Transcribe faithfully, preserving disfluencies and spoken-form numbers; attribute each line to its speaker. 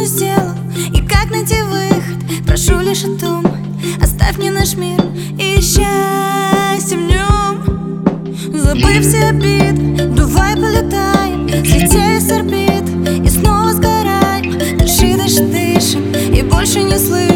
Speaker 1: нужно сделал и как найти выход. Прошу лишь о том, оставь мне наш мир и счастье в нем. Забыв все обиды, давай полетаем, слетели с орбит и снова сгораем. Дыши, дыши, дышим и больше не слышим.